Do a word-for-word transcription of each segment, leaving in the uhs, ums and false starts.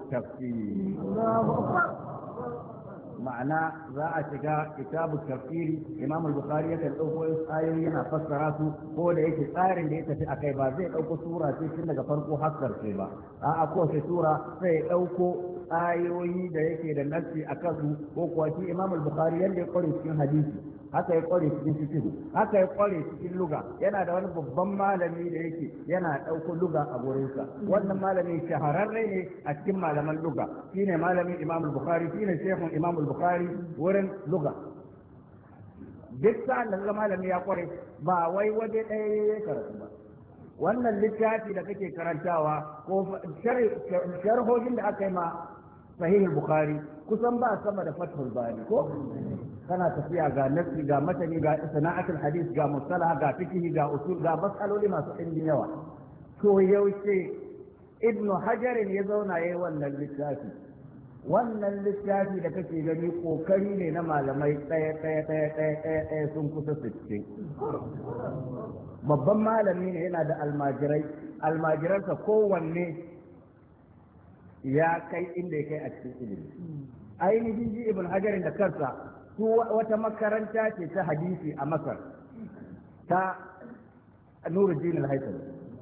tafsir ma'ana za a shiga kitabu tafsiri imam al-bukhari ya dauko ayoyi yana fassara su ko da yake tsarin da ya tafi akai ba zai dauko sura ce tun daga farko har karshe ba a'a ko sai sura sai ya dauko ayoyi da yake da nassi akan su ko kuwa shi imam al-bukhari yanda ya kware cikin hadisi haka ya kware cikin fiqh haka ya kware cikin luga yana da wani babban malami da yake yana dauko luga a gurinsa wannan malami shahararre ne a cikin malaman luga shine malamin imam al-bukhari shine shehun imam al-bukhari wurin luga duk sa'an da malami ya kware ba wai waje ɗaya ya karatu ba wannan littafi da kake karantawa ko sharhohin da aka yi ma sahih al-bukhari kusan ba sama da fathul bari ko kana tafiya ga nafsi ga matani ga sana'atul hadith ga mustalah ga fiqh ga usul ga masaloli masu ɗimbin yawa to yaushe ibnu hajar ya zauna yayin wannan littafi wannan littafi da kake gani kokari ne na malamai ɗaya ɗaya ɗaya ɗaya ɗaya sun kusa sittin babban malami ne yana da almajirai almajiransa kowanne ya kai inda ya kai a cikin ilimi ainihin ji ibn hajarin da kansa su wata makaranta ce ta hadisi a masar ta nuruddin al-haythami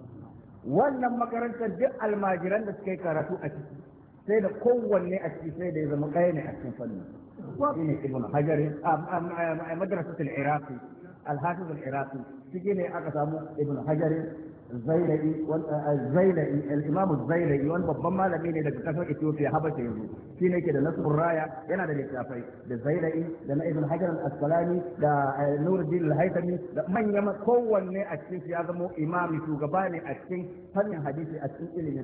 wannan makarantar duk almajiran da suka yi karatu a ciki sai da kowanne a ciki sai da ya zama ɗaya ne a cikin fannin shine ibn hajarin a madrasatul iraqi al-hafiz al-iraqi shi ne aka samu ibn hajarin zailai zailai al-imam zailai wani babban malami ne daga kasar Ethiopia Habasha yanzu shi ne yake da nasrul raya yana da littafai da zailai da na ibn hajar al-asqalani da nuruddin al-haythami da manyan kowanne a cikin ya zama imami shugaba ne a cikin fannin hadisi a cikin ilimi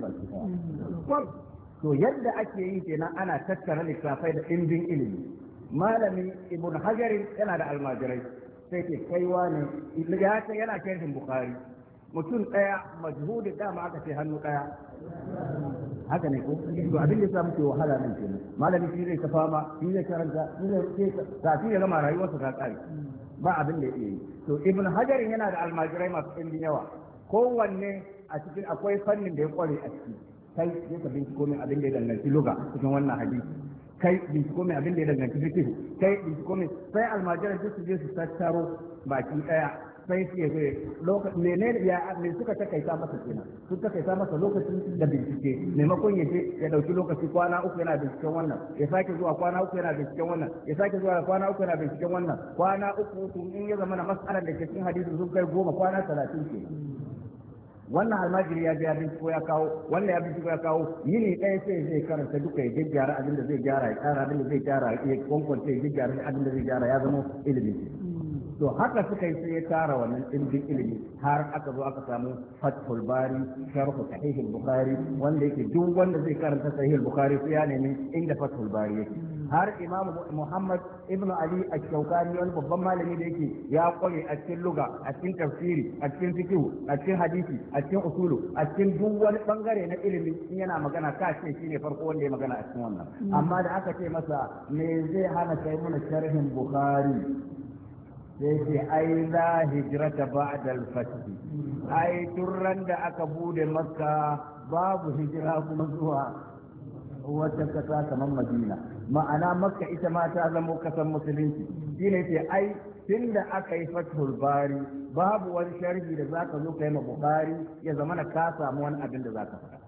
ba to yadda ake yi kenan ana tattara littafai da indin ilimi malami ibn hajar yana da almajirai sai ke kaiwa ne yana sharhin bukhari mutum ɗaya majhudi dama aka ce hannu ɗaya haka ne ko to abin da ya muke wahala nan kenan malami shi zai ta fama shi zai karanta shi zai kafin ya gama rayuwarsa ta kare ba abin da ya yi to ibn hajar yana da almajirai masu ɗimbin yawa kowanne a cikin akwai fannin da ya kware a ciki kai zai ka binciko min abin da ya danganci luga cikin wannan hadisi kai binciko min abin da ya danganci fiqh kai binciko min sai almajirai duk su je su tattaro baki ɗaya sai su yi lokacin ne ya me suka takaita masa kenan sun takaita masa lokacin da bincike maimakon ya je ya dauki lokaci kwana uku yana binciken wannan ya sake zuwa kwana uku yana binciken wannan ya sake zuwa kwana uku yana binciken wannan kwana uku tun in ya zama na mas'alar da ke cikin hadisi sun kai goma kwana talatin ke wannan almajiri ya je ya binciko ya kawo wannan ya binciko ya kawo yini ɗaya sai zai karanta duka ya gyara abin da zai gyara ya ƙara abin da zai gyara ya kwankwance ya gyara abin da zai gyara ya zama ilimi to haka suka yi sai ya tara wannan ɗimbin ilimi har aka zo aka samu fathul bari sharhu sahih al-bukhari wanda yake duk wanda zai karanta sahih al-bukhari sai ya nemi inda fathul bari yake har imam muhammad ibnu ali ash-shawkani wani babban malami da yake ya kware a cikin luga a cikin tafsiri a cikin fiqh a cikin hadisi a cikin usulu a cikin duk wani bangare na ilimi in yana magana ka ce shine farko wanda ya magana a cikin wannan amma da aka ce masa me zai hana kai mana sharhin bukhari sai ce ai la hijrata ba'da al-fath ai turran da aka bude makka babu hijira kuma zuwa wata kasa kamar madina ma'ana makka ita ma ta zama kasan musulunci shine ce ai tunda aka yi fathul bari babu wani sharhi da zaka zo kai ma bukhari ya zama na ka samu wani abin da zaka faɗa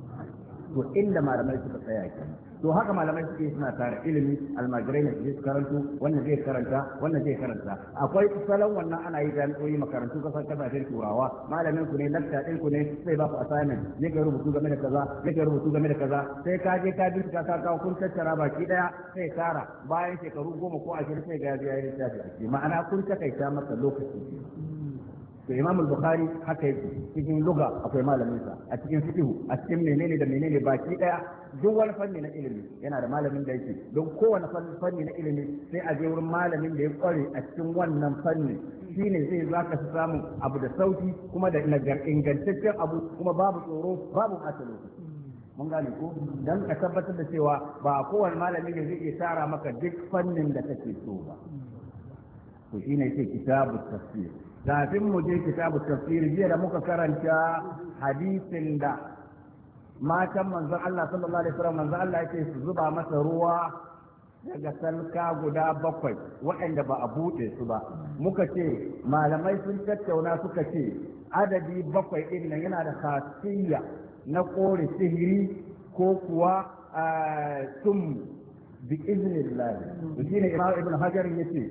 to inda malamai suka tsaya kenan to haka malamai suke suna tara ilimi almajirai ne su karanto wannan zai karanta wannan zai karanta akwai salon wannan ana yi jami'o'i makarantu kasar kasashen turawa malamin ku ne lakta din ku ne sai ba ku assignment ne ka rubutu game da kaza ne ka rubutu game da kaza sai ka je ka bincika ka kawo kun tattara baki daya sai tara bayan shekaru goma ko ashirin sai ga ya yi littafi ma'ana kun takaita masa lokaci to imam al-bukhari haka yake cikin lugha akwai malamin sa a cikin fiqh a cikin menene da menene baki daya duk wani fanni na ilimi yana da malamin da yake don kowane fanni na ilimi sai a je wurin malamin da ya kware a cikin wannan fanni shine zai zaka su samu abu da sauki kuma da ingantaccen abu kuma babu tsoro babu ɓata lokaci mun gane ko dan ka tabbatar da cewa ba kowane malami ne zai iya tara maka duk fannin da kake so ba to shine yake kitabu tafsir kafin mu je kitabu tafsir jiya da muka karanta hadisin da matan manzon Allah sallallahu alaihi wasallam manzon Allah yake su zuba masa ruwa daga salka guda bakwai waɗanda ba a buɗe su ba muka ce malamai sun tattauna suka ce adadi bakwai ɗin nan yana da khasiyya na kore sihiri ko kuwa tum bi iznillah shi ne imam ibn hajar yace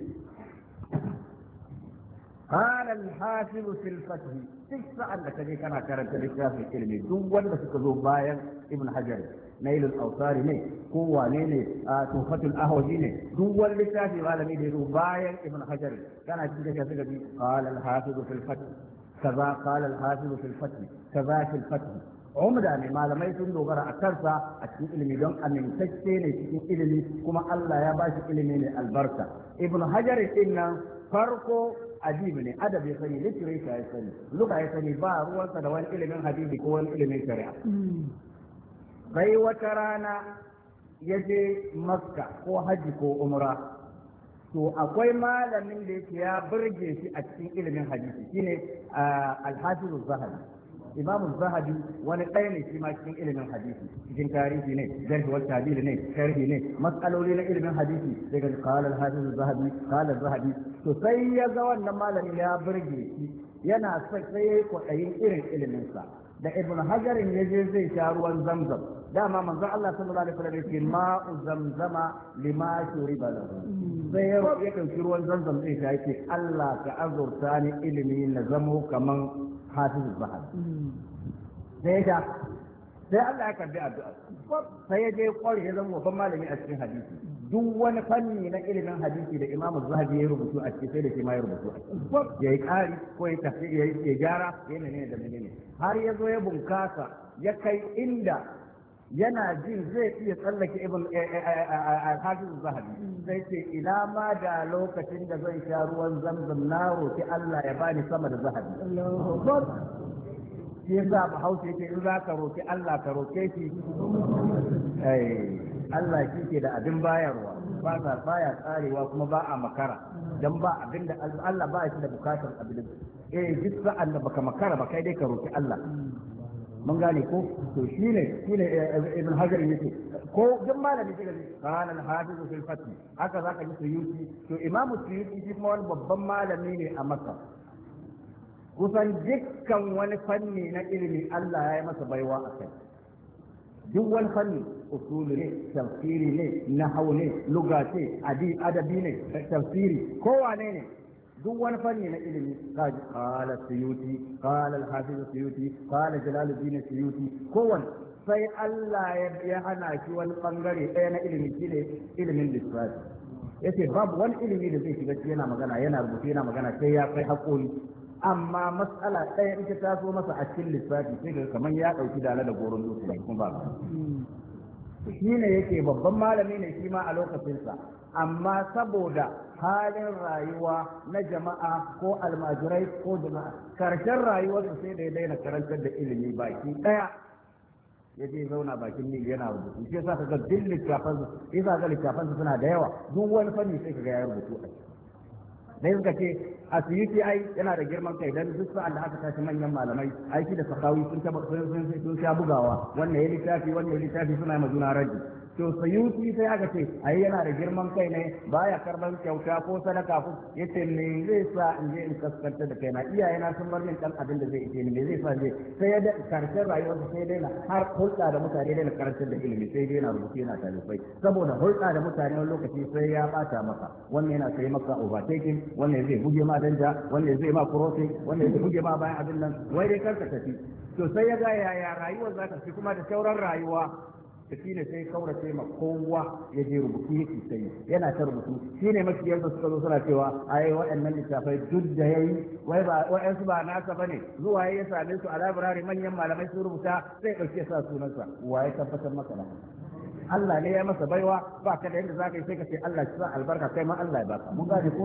قال الحافظ في الفتح تسعة أنك كان كانت الإسلام في العلم دون ولا تكذب بايا ابن حجر نيل الأوصار ني قوة ني توفة الأهوجي ني دون ولا في العالم دون بايا ابن حجر كان تلك قال الحافظ في الفتح كذا قال الحافظ في الفتح كذا في الفتح umda ne malamai sun dogara a kansa a cikin ilimi don amintacce ne cikin ilimi kuma Allah ya ba shi ilimi ne albarka ibn hajar din nan farko adibi ne adabi ya sani literature ya sani luka ya sani ba ruwansa da wani ilimin hadisi ko wani ilimin shari'a bai wata rana ya je makka ko haji ko umra to akwai malamin da yake ya burge shi a cikin ilimin hadisi shine al-hafiz az-zahabi imamu zahabi wani ɗaya ne shi ma cikin ilimin hadisi cikin tarihi ne jarhi wal ta'dil ne sharhi ne mas'aloli na ilimin hadisi daga qala al-hafiz zahabi qala zahabi to sai ya ga wannan malami ya burge shi yana sai sai kwaɗayin irin ilimin sa da ibn hajar ya je zai sha ruwan zamzam dama manzon Allah sallallahu alaihi wasallam yake ma'u zamzama lima shuriba lahu sai ya ya dauki ruwan zamzam zai sha yake Allah ka azurta ni ilimi na zamo kaman hafiz zahab sai ya sai Allah ya karbi addu'a sai ya je kwari ya zama babban malami a cikin hadisi duk wani fanni na ilimin hadisi da Imam Zahabi ya rubutu a cikin sai da shi ma ya rubutu a cikin yayi kari ko ya tafi ya gyara ya ne da menene har ya zo ya bunkasa ya kai inda yana jin zai iya tsallake ibn al-hafiz zahabi sai ce ina ma da lokacin da zan sha ruwan zamzam na roki Allah ya bani sama da zahabi shi yasa Bahaushe yake in za ka roki Allah ka roke shi Allah shi ke da abin bayarwa ba sa baya tsarewa kuma ba a makara dan ba abin da Allah ba shi da bukatar abin eh duk sa'an da baka makara ba kai dai ka roki Allah mun gane ko to shine shine ibn hajar yake ko duk malami daga qala al-hafiz fil fath haka zaka ji suyuti to imam suyuti shi kuma wani babban malami ne a makka kusan dukkan wani fanni na ilimi Allah ya yi masa baiwa a kai duk wani fanni usuli ne tafsiri ne nahwu ne lugha ce adi adabi ne tafsiri kowane ne duk wani fanni na ilimi kaji qala suyuti qala al-hafiz suyuti qala jalaluddin suyuti kowanne sai Allah ya hana shi wani bangare ɗaya na ilimi shine ilimin lissafi yace babu wani ilimi da zai shiga yana magana yana rubutu yana magana sai ya kai hakuri amma matsala ɗaya ita ta so masa a cikin lissafi sai ga kamar ya ɗauki dala da goron dutse kuma ba shi ne yake babban malami ne shi ma a lokacinsa amma saboda halin rayuwa na jama'a ko almajirai ko jama'a karshen rayuwarsa sai da ya daina karantar da ilimi baki ɗaya ya je zauna bakin ni yana rubutu shi yasa kaga duk littafan su yasa ga littafan su suna da yawa duk wani fanni sai kaga ya rubutu a ciki dai suka ce a suyuti ai yana da girman kai dan duk sa'an da aka tashi manyan malamai aiki da sakawi sun taba sun sun sha bugawa wannan ya littafi wannan ya littafi suna ma juna raji to sayuti sai aka ce ai yana da girman kai ne baya karban kyauta ko sadaka ko yace me zai sa in je in kaskanta da kaina iyayena sun bar min dan abin da zai yi me zai sa je sai ya da karshen rayuwarsa sai dai na har hulɗa da mutane dai na karantar da ilimi sai dai na rubuce yana talifai saboda hulɗa da mutane wani lokaci sai ya bata maka wannan yana sai maka overtaking wannan zai buge ma danja wannan zai ma crossing wannan zai buge ma bayan abin nan wai dai karka tafi to sai ya ga yaya rayuwar za ta fi kuma da sauran rayuwa da shi ne sai kaurace ma kowa ya je rubutu yake sai yana ta rubutu shi ne makiyar da suka zo suna cewa ai waɗannan littafai duk da yayi wai ba wa'ansu ba nasa bane zuwa ya same su a library manyan malamai sun rubuta sai ɗauke sa sunansa wa ya tabbatar maka da Allah ne ya masa baiwa ba ka da yadda za ka yi sai ka ce Allah ya sa albarka kai ma Allah ya baka mun gane ko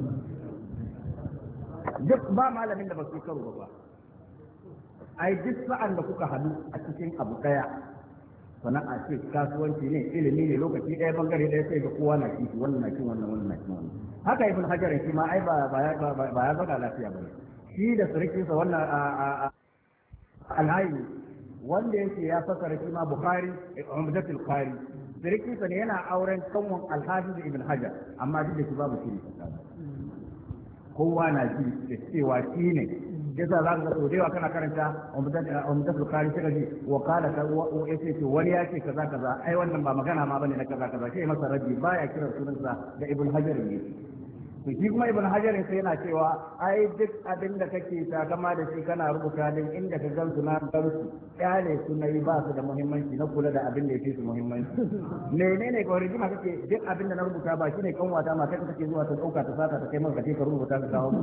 duk ba malamin da ba su karo ba ai duk sa'an da kuka hadu a cikin abu daya sana'a ce kasuwanci ne ilimi ne lokaci ɗaya bangare ɗaya sai ga kowa na kishi wannan na kin wannan wannan na kin wannan haka ibn hajar shi ma ai ba ba ba ya baka lafiya ba shi da sarkin sa wannan alhayi wanda yake ya fasara shi ma Bukhari Umdatul Qari sirikinsa ne yana auren kanwan Al-Hafiz Ibn Hajar amma duk da shi babu shiri kowa na ji da cewa shi ne yasa za ka so da yawa kana karanta Umdatul Qari sai ka ji wa qala ka yace ce wani ya ce kaza kaza ai wannan ba magana ma bane na kaza kaza sai masa raddi baya kiran sunansa da Ibn Hajar ne to shi kuma Ibn Hajar sai yana cewa ai duk abin da kake takama da shi kana rubuta din inda ka gansu na gansu kyale su nayi ba su da muhimmanci na kula da abin da yake su muhimmanci menene ka rigima kake duk abin da na rubuta ba shine kanwata ma kai kake zuwa ta dauka ta saka ta kai maka kace ka rubuta ka kawo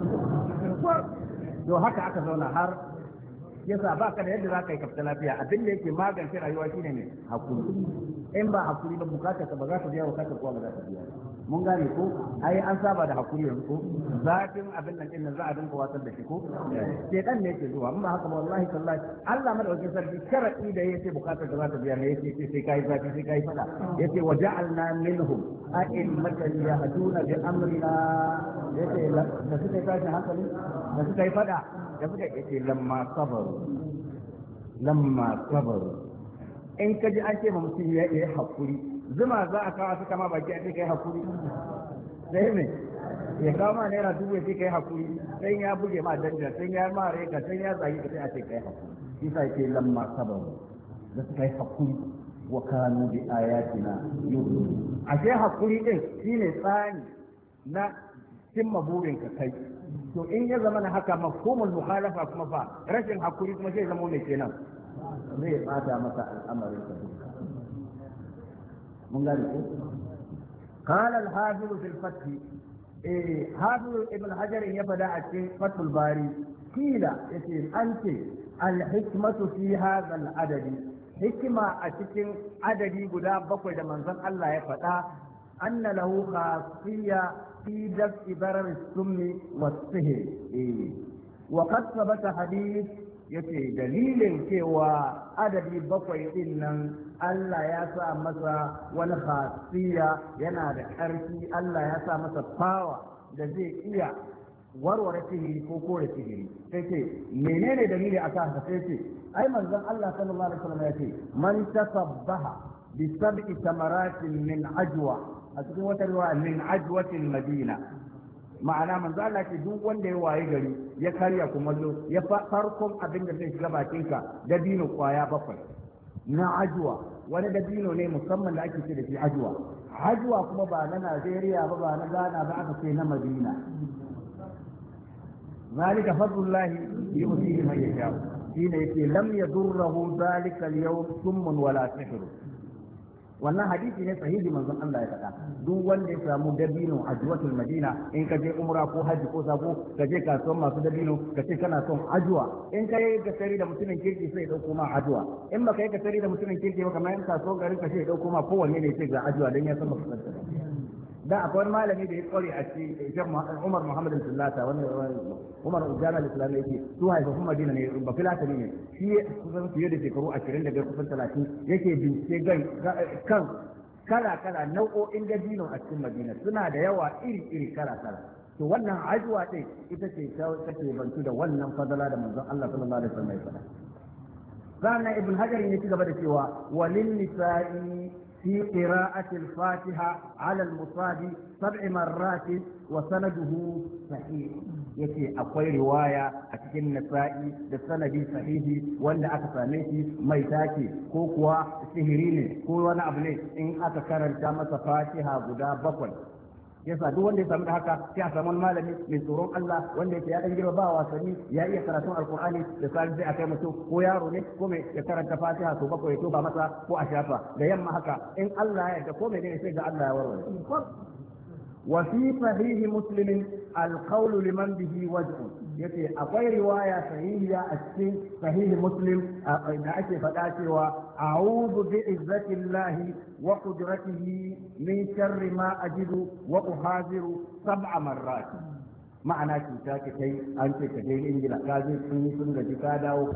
to haka aka zauna har yasa ba ka da yadda za ka yi kafta lafiya abin da yake magance rayuwa shine ne hakuri in ba hakuri ba bukatar ka ba za ta biya bukatar kuwa ba za ta biya mun gane ko ai an saba da hakuri yanzu ko zafin abin nan din nan za a dinka watsar da shi ko sai dan ne yake zuwa amma haka wallahi tallahi Allah madaukakin sarki sharadi da yace bukatar da za ta biya ne yace sai kai zafi sai kai fada yace waja'alna minhum a'immatan yahduna bi amrina yace da suka tashi hankali da suka yi fada da suka yace lamma sabaru lamma sabaru in ka ji an ce ma mutum ya yi hakuri zuma za a kawo su kama baki a ce kai hakuri sai ne ya kawo ma naira dubu ya ce kai hakuri sai ya buge ma danja sai ya ma reka sai ya zagi ka sai a ce kai hakuri shi sa yake lamma sabaru da suka yi hakuri wa kanu bi ayatina yu'minun a ce hakuri din shine tsani na cimma burin ka kai to in ya zama na haka mafhumul mukhalafa kuma fa rashin hakuri kuma sai zama mai kenan zai bata maka al'amarin ka duka mun gane ko قال الحافظ في الفتح إيه حافظ ابن حجر يبدا في فتح الباري قيل يتي انت الحكمه في هذا العدد حكمه اتكن عددي غدا بكوي da manzon Allah ya faɗa أن له خاصية في دفع ضرر السم والسحر إيه. وقد ثبت حديث yace dalilin cewa adadi bakwai din nan Allah ya sa masa wani khasiyya yana da ƙarfi Allah ya sa masa fawa da zai iya warware sihiri ko kore sihiri sai ce menene dalili akan haka sai ce ai manzon Allah sallallahu alaihi wasallam yace man tasabbaha bi sab'i tamaratin min ajwa a cikin wata riwaya min ajwatil madina ma'ana manzo Allah ce duk wanda ya waye gari ya karya kumallo ya farkon abin da zai shiga bakinka dabino kwaya bakwai na ajwa wani dabino ne musamman da ake ce da shi ajwa ajwa kuma ba na Najeriya ba ba na Ghana ba aka ce na Madina zalika fadlullahi yu'tihi man yasha shine yake lam yadurruhu zalika al-yawm summun wala sihr wannan hadisi ne sahihi manzon Allah ya faɗa duk wanda ya samu dabino a juwatul madina in ka je umra ko haji ko sako ka je kasuwan masu dabino ka ce kana son ajuwa in ka yi gasari da mutumin kirki sai ya dauko ma ajuwa in baka yi gasari da mutumin kirki ba kamar in kasuwan garin ka sai ya dauko ma kowanne ne sai ga ajuwa dan ya san maka tsanta da akwai wani malami da ya kware a cikin Umar Muhammad Sallata wani Umar Jami'ar Islam yake su haifafun Madina ne ba filatani ne shi kusan fiye da shekaru ashirin da biyar kusan talatin yake bincike kan kala kala nau'o'in dabino a cikin Madina suna da yawa iri iri kala kala to wannan ajuwa ɗin ita ce take bantu da wannan fadala da manzon Allah sallallahu alaihi wasallam ya faɗa sannan Ibn Hajar ya ci gaba da cewa walin nisa'i في قراءة الفاتحة على المصاب سبع مرات وسنده صحيح يتي أقوي رواية أتكن النسائي بالسند صحيح وأن أكسانيتي ميتاكي كوكوا سهريني كوانا أبني إن أتكرر جامعة فاتحة غدا بقل yasa duk wanda ya samu da haka sai a samu malami mai tsoron Allah wanda yake ya dan girma ba wasanni ya iya karatun alqur'ani da sai sai a kai mutum ko yaro ne ko mai ya karanta fatiha to bakwai to ba masa ko a shafa da yamma haka in Allah ya yarda ko mai ne sai ga Allah ya warware wa fi sahih muslim alqawl liman bihi wajh yace akwai riwaya sahihiya a cikin sahih muslim da ake faɗa cewa a'udhu bi izzatillahi wa qudratihi min sharri ma ajidu wa uhadiru sab'a marrat ma'ana cuta ke kai an ce ka je ingila ka je sun yi sun gaji ka dawo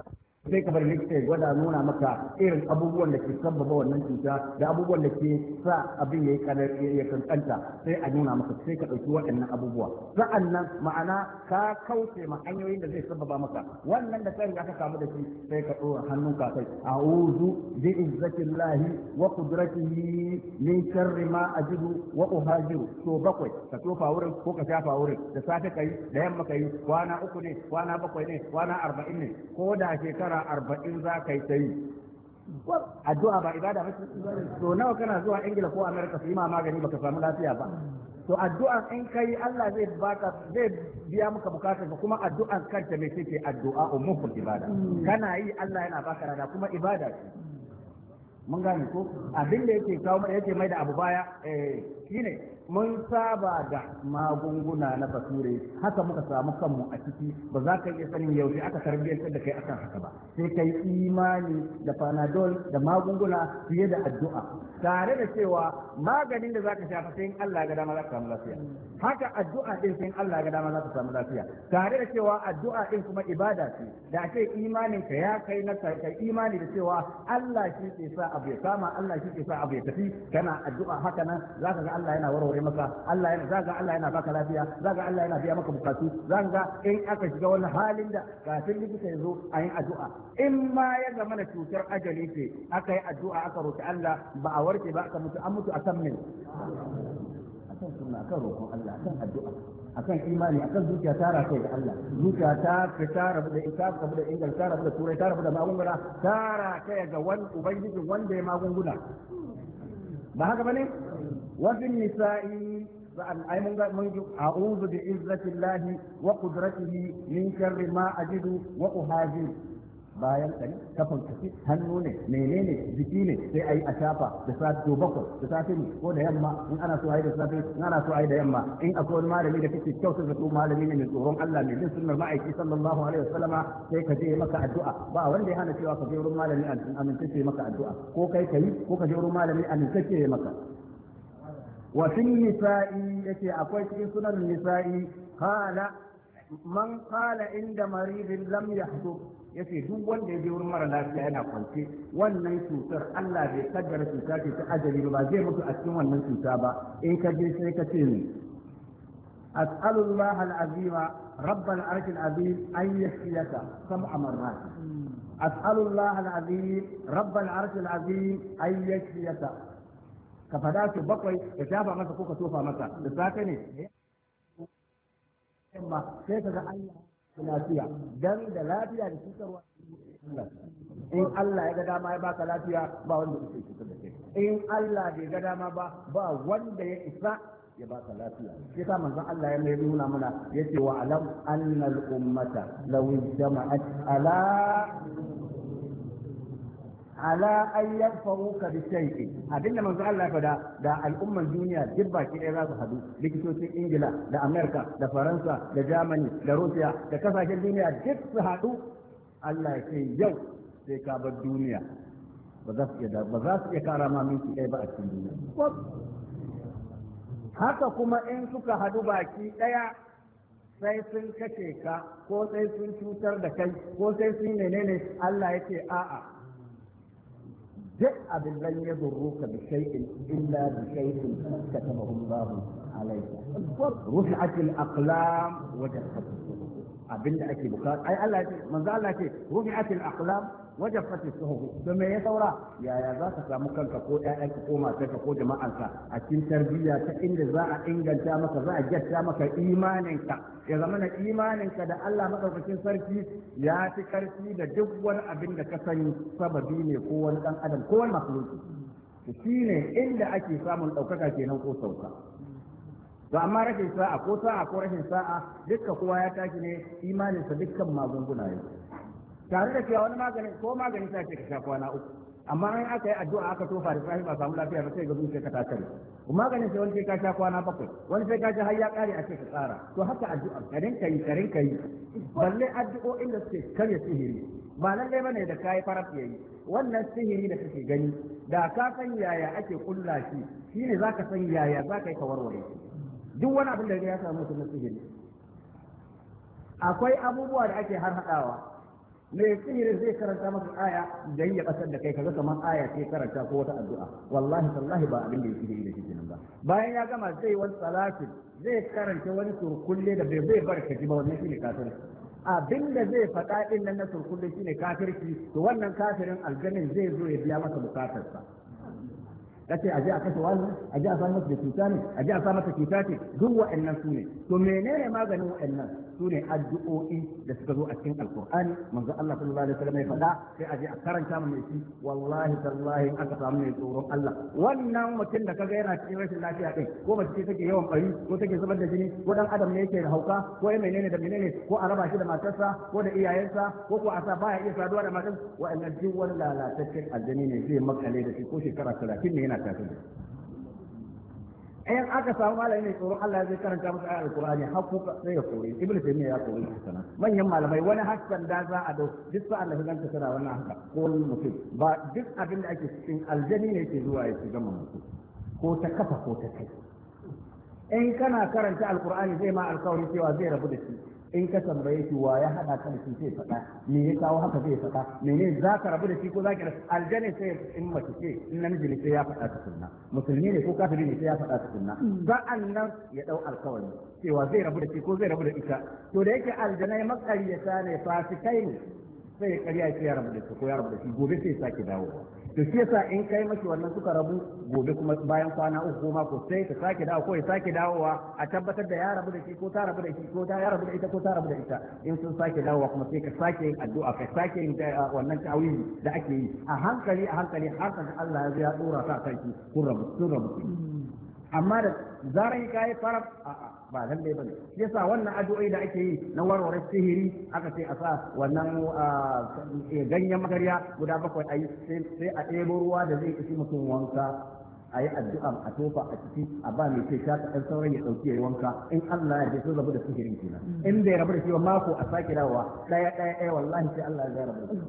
sai ka bar likita ya gwada nuna maka irin abubuwan da ke sabbaba wannan cuta da abubuwan da ke sa abin yayi kanar ya kankanta sai a nuna maka sai ka dauki waɗannan abubuwa sa'annan ma'ana ka kauce ma hanyoyin da zai sabbaba maka wannan da kai aka kamu da shi sai ka dora hannunka kai a'udhu bi izzatillahi wa qudratihi min sharri ma ajidu wa uhajiru to bakwai ka tofa wurin ko ka shafa wurin da safe kai da yamma kai kwana uku ne kwana bakwai ne kwana arba'in ne ko da shekara arba'in za ka yi ta yi addu'a ba ibada ba to nawa kana zuwa ingila ko amerika su yi ma magani baka samu lafiya ba to addu'a in kai Allah zai baka zai biya maka bukatar ka kuma addu'an kanta mai ce addu'a ummuhul ibada kana yi Allah yana baka rada kuma ibada ce mun gane ko abin da yake kawo yake mai da abu baya eh shine mun saba da magunguna na bature haka muka samu kanmu a ciki ba za ka iya sanin yaushe aka tarbiyyantar da kai akan haka ba sai kai imani da panadol da magunguna fiye da addu'a tare da cewa maganin da zaka shafa sai in Allah ga dama za ka samu lafiya haka addu'a din sai in Allah ga dama za ka samu lafiya tare da cewa addu'a din kuma ibada ce da ake imanin ka ya kai na kai imani da cewa Allah shi ke sa abu ya kama Allah shi ke sa abu ya tafi kana addu'a haka nan zaka ga Allah yana warware maka Allah yana zaka Allah yana baka lafiya zaka Allah yana biya maka bukatu zaka ga in aka shiga wani halin da kafin likita ya zo a yi addu'a in ma ya zama na cutar ajali ce aka yi addu'a aka roki Allah ba a warke ba aka mutu an mutu akan me akan sunna akan roƙon Allah akan addu'a akan imani akan zuciya ta rafe da Allah zuciya ta fita rabu da ita rabu da ingal ta rabu da turai ta rabu da magunguna ta rafe ga wani ubangiji wanda ya magunguna ba haka bane وفي النساء أي من أعوذ بعزة الله وقدرته من شر ما أجد وأهاجر bayan kari kafin kafi hannu ne menene jiki ne sai ayi a shafa da safe to bakwai da safe ne ko da yamma in ana so ayi da safe in ana so ayi da yamma in akwai wani malami da kake kyautar da su malami ne mai tsoron Allah mai bin sunnar ma'aiki sallallahu alaihi wasallama sai ka je maka addu'a ba wanda ya hana cewa ka je wurin malami amintacce maka addu'a ko kai kai ko ka je wurin malami amintacce maka وفي النساء يتي أقوي في سنن النساء قال من قال عند مريض لم يحضر yace duk wanda ya je wurin mara lafiya yana kwance wannan cutar Allah bai kaddara cuta ce ta ajali ba zai mutu a cikin wannan cuta ba in ka je sai ka ce ni as'alullah al-azima rabb al-arsh al-azim an yashfiyaka sab'a marrat as'alullah al-azim rabb al-arsh al-azim an yashfiyaka ka fada su bakwai ka shafa masa ko ka tofa masa da safe ne amma sai ka ga Allah lafiya dan da lafiya da cutarwa in Allah ya ga dama ya baka lafiya ba wanda yake cutar da kai in Allah bai ga dama ba ba wanda ya isa ya baka lafiya sai ka manzon Allah ya mai nuna mana yace wa alam annal ummata law jama'at ala ala an yanfa'uka bi shay'in abinda manzo Allah fada da al'umman duniya duk baki ɗaya za su hadu likitocin Ingila da Amerika da Faransa da Germany da Russia da kasashen duniya duk su hadu Allah ya ce yau sai ka bar duniya ba za su iya ba za su iya kara ma minti ɗaya ba a cikin duniya haka kuma in suka hadu baki ɗaya sai sun kashe ka ko sai sun cutar da kai ko sai sun menene Allah ya ce a'a duk abin lan ya durruka bi shay'in illa bi shay'in katabahu Allah alayka rufi'at al-aqlam wa jaffat abinda ake bukata ai Allah ya ce manzo Allah ya ce rufi'at al-aqlam wa jaffat as-suhuf to me ya saura yaya za ka samu kanka ko ƴaƴanka ko matarka ko jama'anka a cikin tarbiyya ta inda za a inganta maka za a jatta maka imaninka ya zama na imaninka da Allah madaukakin sarki ya fi karfi da duk wani abin da ka sani sababi ne ko wani dan adam ko wani makhluki shi ne inda ake samun ɗaukaka kenan ko sauka to amma rashin sa'a ko sa'a ko rashin sa'a dukka kowa ya tashi ne imaninsa dukkan magunguna ne tare da cewa wani magani ko magani ta ce ka sha kwana uku amma in aka yi addu'a aka tofa da sahi ba samu lafiya ba sai ga zuciya ka ta kare maganin sai wani sai ka sha kwana bakwai wani sai ka sha har ya kare a ce ka tsara to haka addu'a ka rinka yi ka rinka yi balle addu'o'in da suke karya sihiri ba lalle bane da kai faraf yayi wannan sihiri da kake gani da ka san yaya ake kulla shi shine zaka san yaya zaka yi ka warware duk wani abin da ya samu mutum na sihiri akwai abubuwa da ake har hadawa me sihiri zai karanta maka aya da ya kasar da kai kaga kamar aya ce karanta ko wata addu'a wallahi tallahi ba abin da yake da shi nan ba bayan ya gama zai wani salatin zai karanta wani surkulle da bai zai barka ji ba wannan shine kafir abin da zai faɗa din nan na surkulle shine kafirci to wannan kafirin aljannin zai zo ya biya masa bukatarsa kace aje a kashe wani aje a samu da cuta ne aje a samu mata cuta ce duk wa'annan su ne to menene maganin wa'annan su ne addu'o'i da suka zo a cikin alqur'ani manzo Allah sallallahu alaihi wasallam ya faɗa sai aje a karanta mu mai shi wallahi tallahi in aka samu mai tsoron Allah wannan mutum da kaga yana cikin rashin lafiya din ko mace ce take yawan bari ko take zubar da jini ko dan adam ne yake da hauka ko ya menene da menene ko a raba shi da matarsa ko da iyayensa ko ko a sa baya iya saduwa da matarsa wa'annan duk wani lalataccen aljani ne zai makale da shi ko shekara talatin ne yana tafi da in aka samu malami mai tsoron Allah zai karanta musu ayar alkur'ani har kuka sai ya kore ibnu taymiya ya kore shi sana manyan malamai wani hassan da za a dau duk sa'an da ganta tana wannan haka ko wani mutum ba duk abin da ake cikin aljani ne ke zuwa ya shiga mutum ko ta kafa ko ta kai in kana karanta alkur'ani zai ma alkawari cewa zai rabu da shi in ka tambaye shi wa ya hada ka da shi sai faɗa me ya kawo haka zai faɗa menene za ka rabu da shi ko za ka aljanna sai in mace ce in namiji ne sai ya faɗa ta sunna musulmi ne ko kafiri ne sai ya faɗa ta sunna sa'an nan ya dau alkawari cewa zai rabu da shi ko zai rabu da ita to da yake aljanna ya makariyata ne fasikai ne sai ya karya ya rabu da shi ko ya rabu da shi gobe sai ya sake dawo to shi yasa in kai mashi wannan suka rabu gobe kuma bayan kwana uku ko mako sai ka sake dawo ko ya sake dawowa a tabbatar da ya rabu da shi ko ta rabu da shi ko ta ya rabu da ita ko ta rabu da ita in sun sake dawowa kuma sai ka sake yin addu'a ka sake yin wannan ta'awili da ake yi a hankali a hankali har kan Allah ya dora ka kai kun rabu kun rabu amma da zaran kai farab a'a ba lalle bane yasa wannan addu'o'i da ake yi na warware sihiri aka ce a sa wannan ganyen magarya guda bakwai ayi sai a ɗebo ruwa da zai isi mutum wanka a yi addu'a a tofa a ciki a ba mai ce ta ɗan sauran ya ɗauki ya yi wanka in Allah ya sun rabu da sihirin kenan in bai rabu da shi ba mako a sake dawowa ɗaya ɗaya ɗaya wallahi sai Allah ya rabu da shi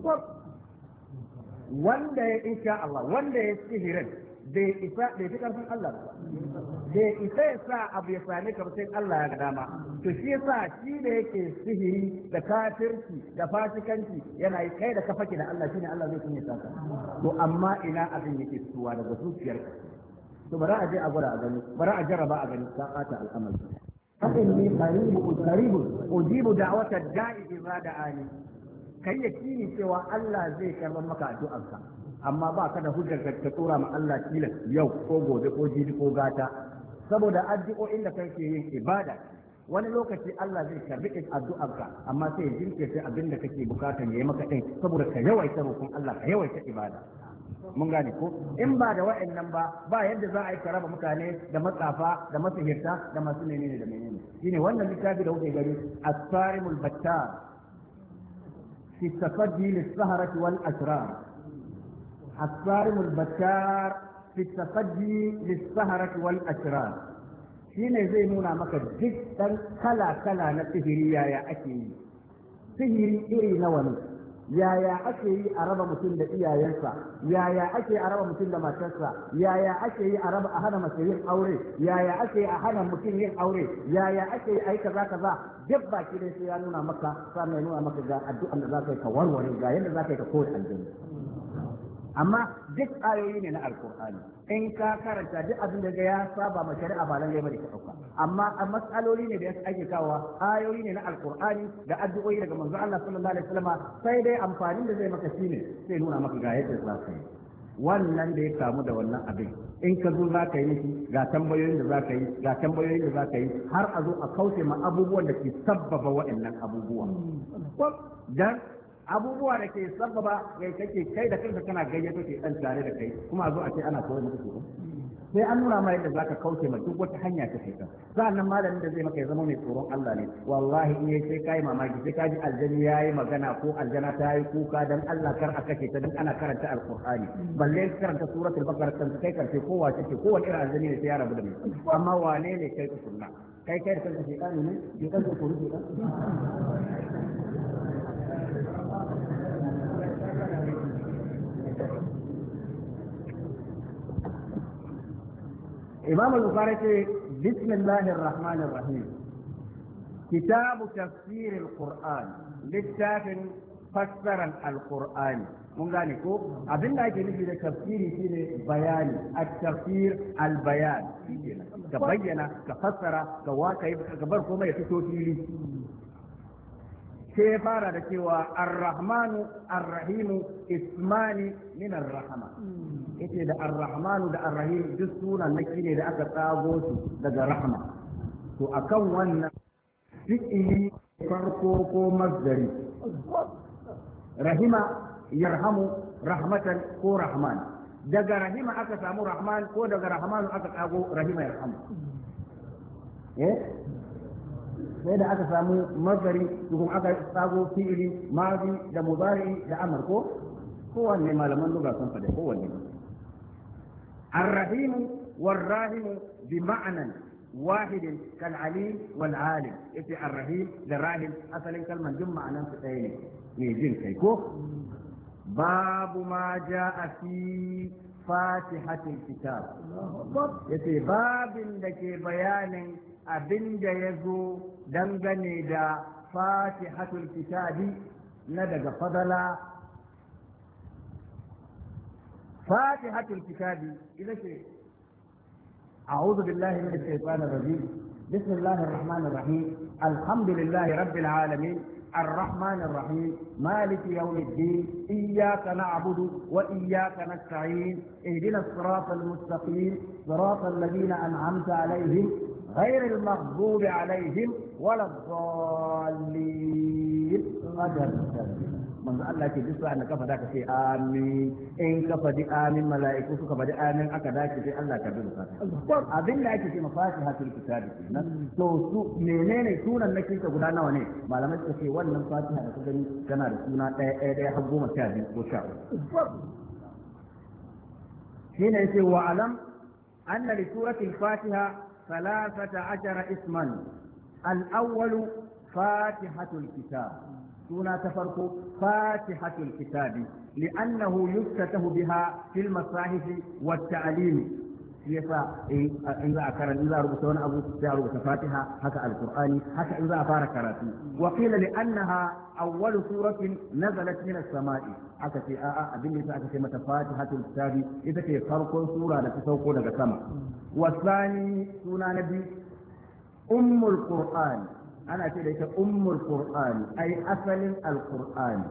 wanda ya insha Allah wanda ya sihirin bai isa bai fi karfin Allah ba bai isa ya sa abu ya same ka sai Allah ya ga dama to shi yasa shi da yake sihiri da kafirci da fasikanci yana yi kai da ka fake da Allah shine Allah zai kunye saka to amma ina abin yake fitowa daga zuciyarka to bari a je a gwada a gani bari a jarraba a gani ka bata al'amari فإني قريب قريب أجيب دعوة الداعي إذا دعاني kai yakini cewa Allah zai karɓar maka addu'arka amma ba ka da hujjar ka tura ma Allah kila yau ko gobe ko jibi ko gata saboda addu'o'in da kake yin ibada wani lokaci Allah zai karbi addu'arka amma sai ya jinkirta abin da kake bukatan yayi maka din saboda ka yawaita roƙon Allah ka yawaita ibada mun gane ko in ba da wa'annan ba ba yadda za a yi karaba mutane da matsafa da masihirta da masu menene da menene shine wannan littafi da kuke gani as-sarimul battar في التصدي للسهرة والأسرار الصارم البتار في التصدي للسهرة والأسرار shine zai nuna maka duk dan kala kala na sihiri yaya ake yi sihiri iri nawa ne yaya ake yi a raba mutum da iyayensa yaya ake a raba mutum da matarsa yaya ake yi a raba a hana mace yin aure yaya ake yi a hana mutum yin aure yaya ake yi ai kaza kaza duk baki dai sai ya nuna maka sannan ya nuna maka ga addu'an da za ka yi ka warware ga yadda za ka yi ka koyi aljanna amma duk ayoyi ne na alkur'ani in ka karanta duk abin da ya saba ma shari'a ba lallai bane ka dauka amma a matsaloli ne da ake kawo ayoyi ne na alkur'ani da addu'o'i daga manzo Allah sallallahu alaihi wasallam sai dai amfanin da zai maka shine sai nuna maka ga yadda za ka yi wannan da ya kamu da wannan abin in ka zo za ka yi miki ga tambayoyin da za ka yi ga tambayoyin da za ka yi har a zo a kauce ma abubuwan da ke sabbaba waɗannan abubuwa dan abubuwa da ke sababa kai kake kai da kanka kana gayyato ke dan tare da kai kuma a zo a ce ana koyar maka su sai an nuna ma yadda zaka kauce ma duk wata hanya ta shaitan sa'annan malamin da zai maka ya zama mai tsoron Allah ne wallahi in yayi sai kai mamaki sai kaji aljani yayi magana ko aljana ta yi kuka dan Allah kar a kashe ta dan ana karanta alqur'ani balle karanta suratul baqara kan kai karfe ko wace ce ko wani irin aljani ne sai ya rabu da mai amma wane ne kai sunna kai kai da kanka shaitani ne ke kanka ko rufe ka إمام البخاري بسم الله الرحمن الرحيم كتاب تفسير القرآن للتاف fassaran alqur'ani mun gane ko abin da ake nufi da tafsiri shine bayani at-tafsir al-bayan ka bayyana ka fassara ka waka ka bar komai ya fito fili sai fara da cewa ar-rahmanu ar-rahimu ismani min ar-rahma yace da ar-rahmanu da ar-rahim duk sunan naki ne da aka tsago su daga rahma to akan wannan fi'ili farko ko masdari rahima yarhamu rahmatan ko rahman daga rahima aka samu rahman ko daga rahmanu aka tsago rahima yarhamu eh sai da aka samu mazari kuma aka tsago fi'ili mazi da mudari da amr ko kowanne malaman lugha sun fada kowanne الرحيم والراحم بمعنى واحد كالعليم والعالم إيه الرحيم للراحم أصلا كلمة جمع عن فتين يجين كيكو باب ما جاء في فاتحة الكتاب يتي باب لك بيان abin da ya zo dangane da fatihatul kitabi na daga fadala fatihatul kitabi ita ce a'udhu billahi minash shaitanir rajim bismillahir rahmanir rahim alhamdulillahi rabbil alamin الرحمن الرحيم مالك يوم الدين إياك نعبد وإياك نستعين اهدنا الصراط المستقيم صراط الذين أنعمت عليهم غير المغضوب عليهم ولا الضالين قدر من الله ke duk sa'an ka fada ka ce amin in ka fadi amin mala'iku suka fadi amin aka dace sai Allah ka bin ka abin da ake ce mafatihatul kitabi nan to su menene sunan nake ka guda nawa ne malamai suka ce wannan fatiha da ka gani tana da suna ɗaya ɗaya ɗaya har goma sha biyu ko sha shine yace wa alam anna li suratil fatiha ثلاثة عشر اسما الأول فاتحة الكتاب سنة تفرق فاتحة الكتاب لأنه يفتتح بها في المصاحف والتعليم yasa in za a karanta in za a rubuta wani abu sai a rubuta fatiha haka alqur'ani haka in za a fara karatu wa qila li annaha awwalu suratin nazalat min as-sama'i aka ce a'a abin da aka ce mata fatihatul kitabi ita ce farkon sura da ta sauko daga sama wasani suna nabi ummul qur'an ana ce da ita ummul qur'an ai asalin alqur'ani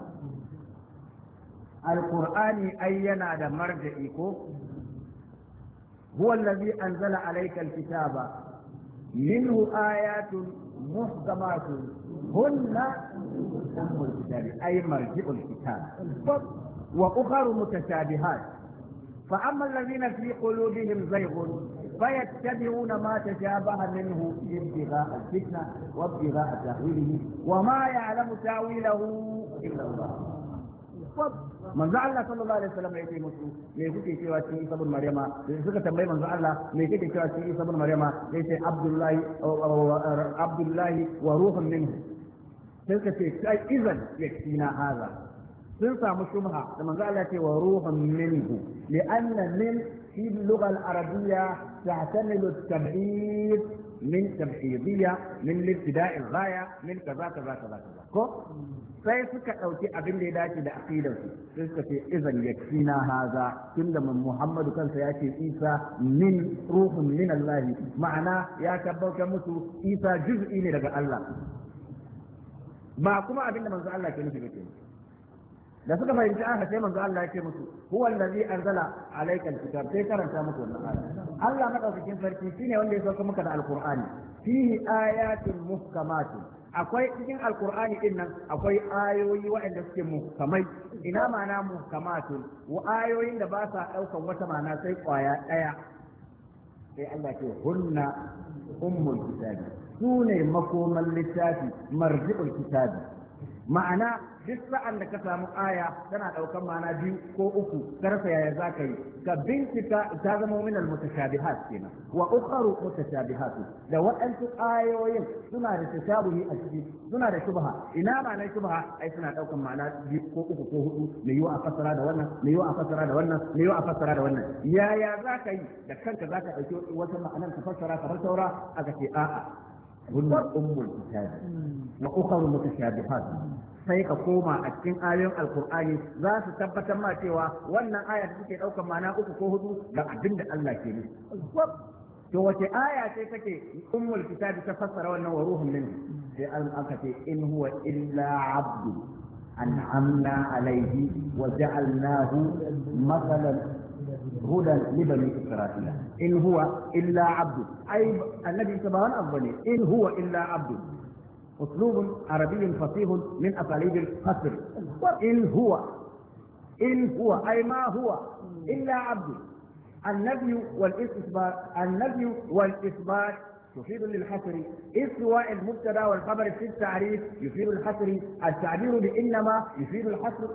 alqur'ani ai yana da marja'i ko هو الذي أنزل عليك الكتاب منه آيات محكمات هن أم الكتاب أي مرجع الكتاب وأخر متشابهات فأما الذين في قلوبهم زيغ فيتبعون ما تشابه منه ابتغاء الفتنة وابتغاء تأويله وما يعلم تأويله إلا الله manzo Allah sallallahu alaihi wasallam yake musu me kuke cewa cikin Isa ibn Maryama da suka tambayi manzo Allah me kake cewa cikin Isa ibn Maryama yace Abdullahi Abdullahi wa ruhun minhu sai ka ce kai idan yakina haza sun samu shubha da manzo Allah ce wa ruhun minhu li'anna min fi اللغة العربية تعتمد التبعيد من تبعيضية من الابتداء الغاية من كذا كذا كذا كذا sai suka ɗauki abin da ya dace da aqidar su sai suka ce izan yakfina haza tunda Muhammadu kansa ya ce Isa min ruhun min Allah ma'ana ya tabbatar musu Isa juz'i ne daga Allah ba kuma abin da manzo Allah ke nufi ba da suka fahimci aka sai manzo Allah ya ce musu huwa allazi anzala alayka alkitab sai karanta muku wannan aya Allah madaukakin sarki shine wanda ya sauka maka da alqur'ani fihi ayatun muhkamatun akwai cikin alqur'ani din nan akwai ayoyi waɗanda suke muhkamai ina ma'ana muhkamatun wa ayoyin da ba sa daukan wata ma'ana sai kwaya daya sai Allah ce hunna ummul kitabi sune makoman littafi marji'ul kitabi ma'ana duk sa'an da ka samu aya tana ɗaukan ma'ana biyu ko uku karfa yaya za ka yi ka bincika ta zama min al-mutashabihat kenan wa ukharu mutashabihat da waɗansu ayoyin suna da tashabuhi a ciki suna da shubha ina ma'anar shubha ai suna ɗaukan ma'ana biyu ko uku ko hudu me yiwa a fassara da wannan me yiwa a fassara da wannan me yiwa a fassara da wannan yaya za ka yi da kanka za ka ɗauki wata ma'anar ka fassara kamar saura aka ce a'a هن أم الكتاب وأخر متشابهات sai ka koma a cikin ayoyin alkur'ani za su tabbatar ma cewa wannan aya da suke ɗaukar ma'ana uku ko hudu ga abin da Allah ke nufi to wace aya ce take ummul kitabi ta fassara wannan wa ruhun min sai an aka ce in huwa illa abdu an'amna alayhi wa ja'alnahu masalan hudan li bani isra'ila in huwa illa abdu ai annabi sabawan abbani in huwa illa abdu أسلوب عربي فصيح من أساليب القصر إن هو إن هو أي ما هو إلا عبد النفي والإثبات النفي والإثبات تفيد للحصر استواء المبتدا والخبر في التعريف يفيد الحصر التعبير بإنما يفيد الحصر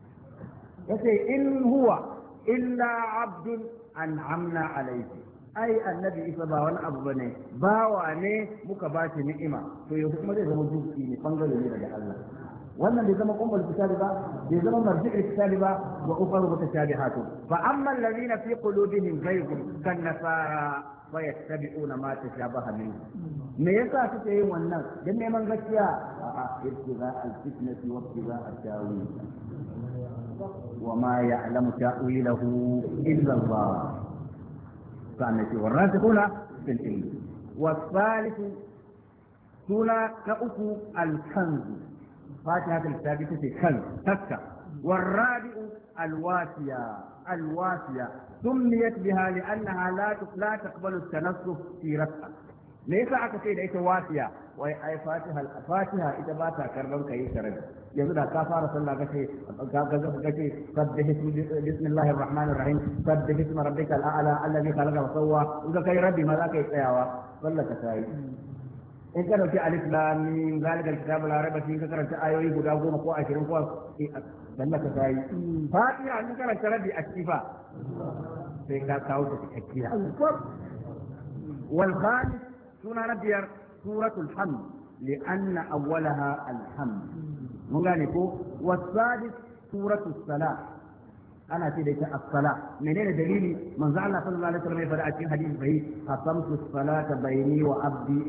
إن هو إلا عبد أنعمنا عليه ai annabi isa ba wani abu bane bawa ne muka ba shi ni'ima to yau kuma zai zama duki ne bangare ne daga Allah wannan bai zama ummul kitabi ba bai zama marji'ul kitabi ba wa ukhra mutashabihatu fa amma alladhina fi qulubihim zayghun kan nasara wa yattabi'una ma tashabaha minhu me yasa suke yin wannan dan neman gaskiya a'a ibtiza al-fitnati wa ibtiza at-tawil wa ma ya'lamu ta'wilahu illa Allah سنتي والراسخون في العلم والثالث سنة كأكو الكنز فاتحة الكتاب في كنز تكة والرابع الواسية الواسية سميت بها لأنها لا لا تقبل التنصف في رفعها ليس أكثر ليس واسية وأي فاتحة الفاتحة إذا باتا كربون كي يشرب يقول كفارة صلى الله عليه وسلم سبح بسم الله الرحمن الرحيم سبح اسم ربك الأعلى الذي خلق وسوى إذا كي ربي ماذا كي يسوى صلى كسائي إن كانوا في ألف لام من ذلك الكتاب لا ريب فيه كثرة آيوي قد أقوم قوة عشرين قوة صلى كسائي فاتحة إن كانت ربي الشفاء في كاوتة الشفاء والخامس سنة ربير سورة الحمد لأن أولها الحمد مغانيكو والسادس سورة الصلاة أنا تديك الصلاة منين دليلي من زعل الله صلى الله عليه وسلم يفرع في حديث صحيح قسمت الصلاة بيني وعبدي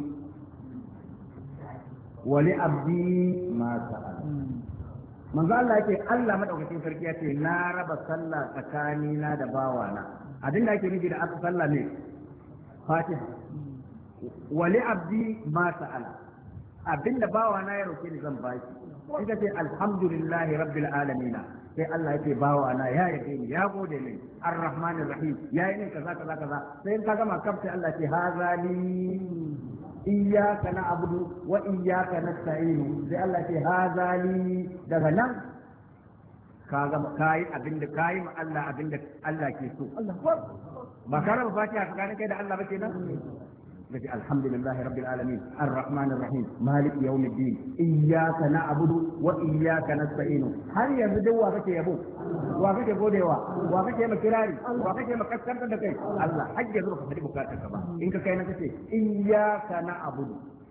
ولعبدي ما سأل من زعل الله يقول الله مدعوكتين فرقياتي نار بصلى تكانينا دباوانا أدن لا يكون يجي أصلى لي فاتحة ولعبدي ما سأل abinda bawa na ya roke ni zan baki in ka ce alhamdulillahi rabbil alamin sai Allah yake bawa na ya yabe ni ya gode ni arrahmanir rahim ya yi ni kaza kaza kaza sai in ka gama kafta Allah ce hazali iyyaka na'budu wa iyyaka nasta'in sai Allah ce hazali daga nan ka gama kai abinda kai ma Allah abinda Allah ke so ba ka raba fatiha tsakanin kai da Allah ba kenan الحمد لله رب العالمين الرحمن الرحيم مالك يوم الدين إياك نعبد وإياك نستعين هل يزدوا وافك يبو وافك بوديوا وافك مكراري وافك مكسر تدكي الله حج يزرق في بكاتك إنك كينا كتي إياك نعبد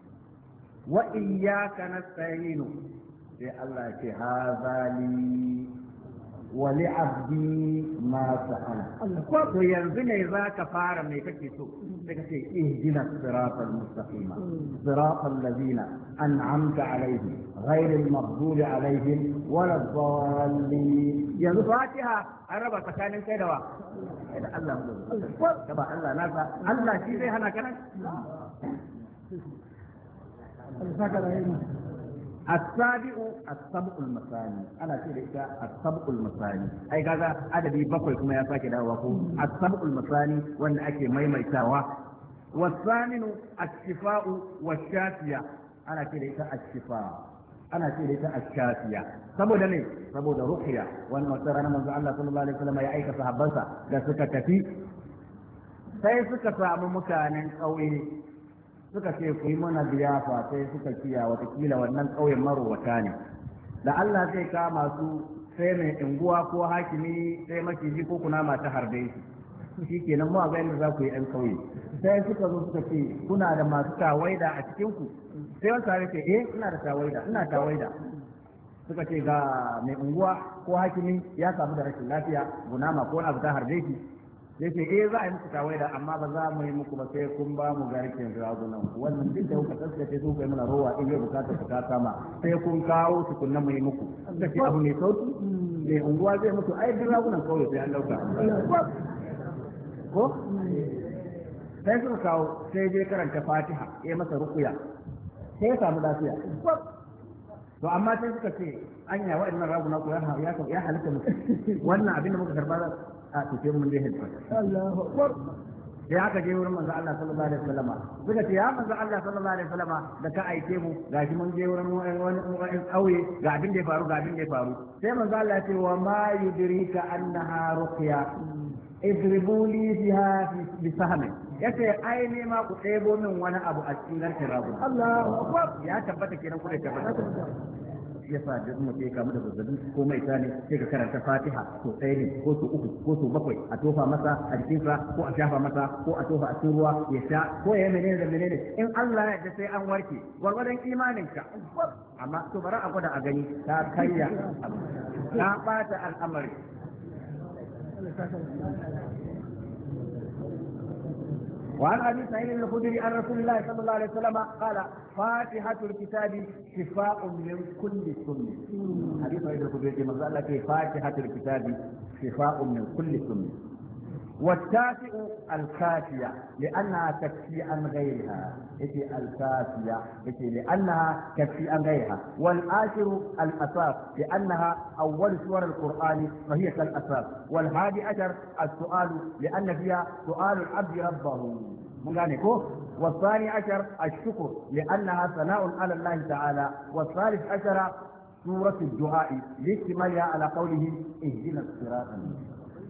وإياك نستعين يا الله هذا لي ولعبدي ما سأل to yanzu ne za ka fara mai kake so sai ka ce ihdina siratal mustaqim siratal ladina an'amta alaihim ghayril maghdubi alaihim waladdallin yanzu fatiha an raba tsakanin kai da wa da Allah da ba Allah nasa Allah shi zai hana kana السابع السبع المثاني انا كده ita السبع المثاني ai kaga adadi bakwai kuma ya sake dawowa ko السبع المثاني wanda ake maimaitawa والثامن الشفاء والشافية ana كده ita الشفاء ana كده ita الشافية saboda ne saboda ruqya wannan wata rana manzo Allah sallallahu alaihi wasallam ya aika sahabbansa da suka tafi sai suka samu mutanen kauye suka ce ku yi mana biyafa sai suka kiya watakila wannan ƙauyen marowata ne da Allah zai kama su sai mai unguwa ko hakimi sai maciji ko kunama ta harbe shi shi kenan mu a ga yadda za ku yi ɗan ƙauye sai suka zo suka ce kuna da masu tawaida a cikin ku sai wani tare ce eh ina da tawaida ina tawaida suka ce ga mai unguwa ko hakimi ya samu da rashin lafiya kunama ko wani abu ta harbe shi yace eh za a yi muku tawaida amma ba za mu yi muku ba sai kun ba mu garken ragunan wannan duk da kuka tsaskace su kai mana rowa in ya bukata ku ta kama sai kun kawo su kunna mu yi muku kace abu ne sauki ne unguwa zai mutu ai duk ragunan kawai sai an dauka ko sai suka kawo sai je karanta Fatiha ya masa rukuya sai ya samu lafiya to amma sai suka ce anya wa'annan raguna ko ya ya halitta mutum wannan abin da muka karba a cikin mun dai hidda Allahu akbar sai aka je wurin manzo Allah sallallahu alaihi wasallam suka ce ya manzo Allah sallallahu alaihi wasallam da ka aike mu gashi mun je wurin wani kauye ga abin da ya faru ga abin da ya faru sai manzo Allah ya ce wa ma yudrika annaha ruqya idribu li biha bi sahmi yace ai ne ma ku ɗebo min wani abu a cikin garkin rago Allahu akbar ya tabbata kenan ku da tabbata yasa da mu ke kamu da zazzabi ko mai tani sai ka karanta Fatiha to ɗaya ne ko to uku ko to bakwai a tofa masa a jikinsa ko a shafa masa ko a tofa a cikin ruwa ya sha ko ya menene da menene in Allah ya yarda sai an warke gwargwadon imaninka amma to bara a gwada a gani ta karya ta bata al'amari وعن ابي سعيد الخدري عن رسول الله صلى الله عليه وسلم قال فاتحه الكتاب شفاء من كل سم حديث سعيد الخدري ما قال لك فاتحه الكتاب شفاء من كل سم والتاسع الكافيه لانها تكفي عن غيرها هي الكافيه هي لانها تكفي عن غيرها والعاشر الاساس لانها اول سور القران فهي كالاساس والهادي عشر السؤال لان فيها سؤال العبد ربه والثاني عشر الشكر لانها ثناء على الله تعالى والثالث عشر سوره الدعاء لاجتماعها على قوله اهدنا الصراط المستقيم.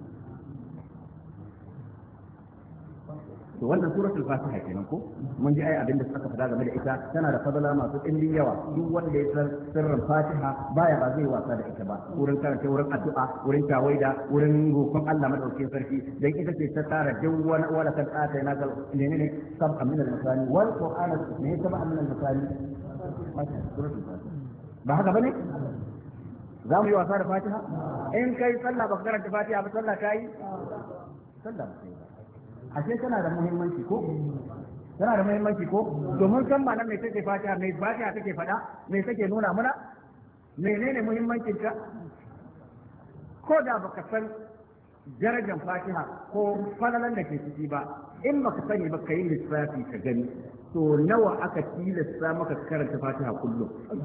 to wannan suratul fatiha kenan ko mun ji ai abin da suka faɗa game da ita tana da fadala masu ɗimbin yawa duk wanda ya san sirrin fatiha baya ba zai wasa da ita ba wurin karanta wurin addu'a wurin tawaida wurin roƙon Allah madaukakin sarki dan ita ce ta tara duk wani wala kan ata na gal menene sab min al-masani wal qur'ana ne sab min al-masani suratul fatiha ba haka bane za mu yi wasa da fatiha in kai sallah ba karanta fatiha ba sallah kai sallah ba ashe tana da muhimmanci ko tana da muhimmanci ko domin san ba nan mai take fatiha mai fatiha take fada mai take nuna mana menene muhimmancin ta ko da baka san darajar fatiha ko falalan da ke ciki ba in baka sani ba ka yi lissafi ka gani to nawa aka tilasta maka karanta fatiha kullum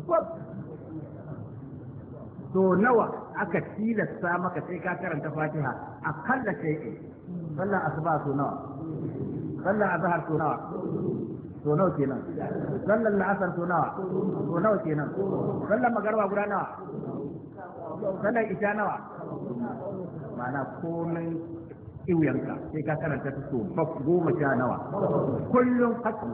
to nawa aka tilasta maka sai ka karanta fatiha akalla sai sallar asuba so nawa sallar azhar so nawa so nawa kenan sallar la'asar so nawa so nawa kenan sallar magariba guda nawa sallar isha nawa ma'ana komai iwiyanka sai ka karanta ta so goma sha nawa kullum haka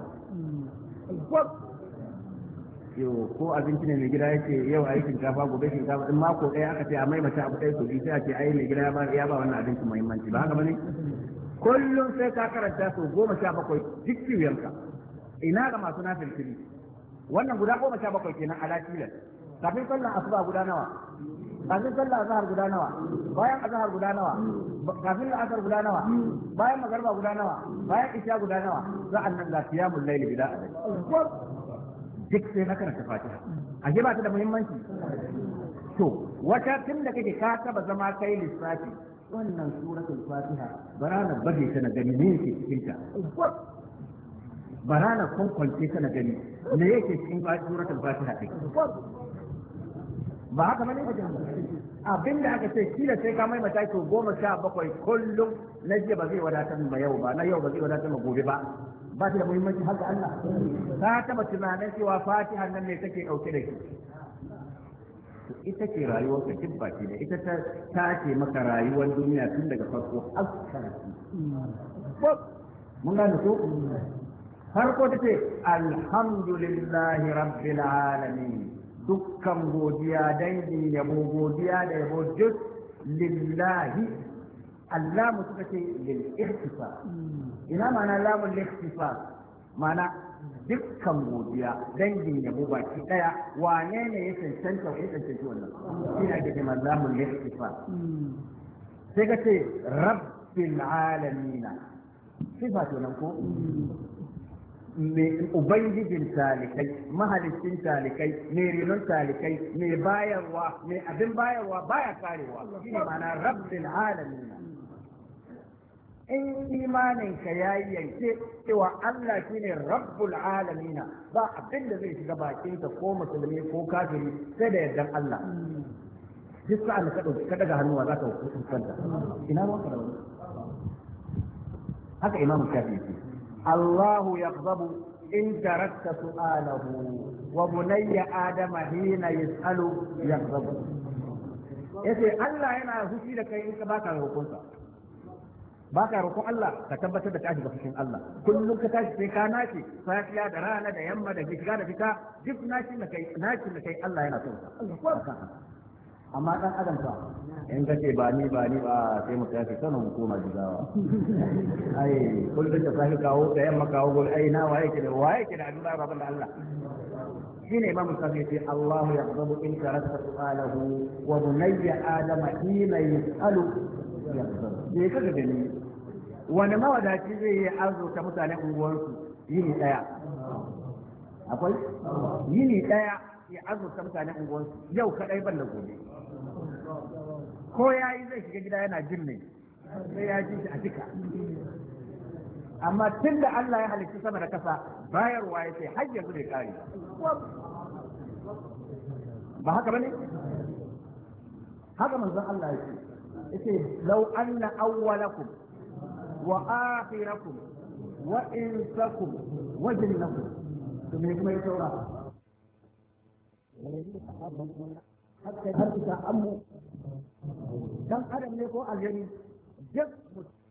yau ko abinci ne mai gida yake yau a yi shinkafa gobe shinkafa in mako ɗaya aka ce a maimata abu ɗaya so biyu sai a ce ai mai gida ya ba wannan abinci muhimmanci ba haka bane kullum sai ka karanta so goma sha bakwai duk ciwiyanka ina ga masu nafil fili wannan guda goma sha bakwai kenan ala tilas kafin sallar asuba guda nawa kafin sallar azhar guda nawa bayan azhar guda nawa kafin asar guda nawa bayan magariba guda nawa bayan isha guda nawa sa'an nan ga qiyamul layl bila adad duk sai na karanta fatiha ashe ba ta da muhimmanci to wata tun da kake ka taba zama kai lissafi wannan suratul fatiha barana bage ta na gani ne yake cikin ta barana kwankwance ta na gani ne yake cikin suratul fatiha ɗin ba haka bane abin da aka ce kila sai ka maimaita to goma sha bakwai kullum na jiya ba zai wadatar ma yau ba na yau ba zai wadatar ma gobe ba ba ta da muhimmanci haka Allah ka taba tunanin cewa fatiha nan ne take dauke da shi ita ce rayuwar ka duk baki da ita ta tace maka rayuwar duniya tun daga farko har ƙarshe mun gane ko farko tace alhamdulillahi rabbil alamin dukkan godiya dangin yabo godiya da yabo duk lillahi Allah mu suka ce lil ihtisas ina ma'ana lamun lil ihtisas ma'ana dukkan godiya dangin yabo baki daya wane ne ya cancanta ya cancanta wannan shi ne ake cewa lamun lil ihtisas sai ka ce rabb rabbil alamin sifa kenan ko mai ubangijin talikai mahalicin talikai mai renon talikai mai bayarwa mai abin bayarwa baya karewa shine ma'ana rabbil alamin in imaninka ya yi yanke cewa Allah shine rabbul alamin ba abin da zai shiga bakinka ko musulmi ko kafiri sai da yardan Allah duk sa'an da ka dauki ka daga hannuwa za ka fuskanta ina ruwanka da wani haka imamu shafi yake الله يغضب إن تركت سؤاله وبني آدم حين يسأل يغضب yace Allah yana fushi da kai in ka baka roƙonsa baka roƙon Allah ka tabbatar da ka shiga fushin Allah kullum ka tashi sai ka naci safiya da rana da yamma da shiga da fita duk naci da kai naci da kai Allah yana son ka amma dan adam fa in kace ba ni ba ni ba sai mu tafi Kano mu koma Jigawa ai kullum da sai kawo da yamma kawo gol ai na waye ke da waye ke da abin ba baban da Allah shine imam Shafi'i sai Allah yaghdabu in karasta su'alahu wa bunayya adama hina yas'alu yaghdabu sai kaga gani wani mawadaci zai yi arzuta mutanen unguwarsu yini daya akwai yini daya ya arzuta mutanen unguwarsu yau kadai ban da gobe ko ya yi zai shiga gida yana jin ne sai ya ji shi a jika amma tun da Allah ya halitta sama da kasa bayarwa ya ce har yanzu bai kare ba haka bane haka manzon Allah ya ce yace law anna awwalakum wa akhirakum wa insakum wa jinnakum to me kuma ya saura hatta har ta ammu dan adam ne ko aljani duk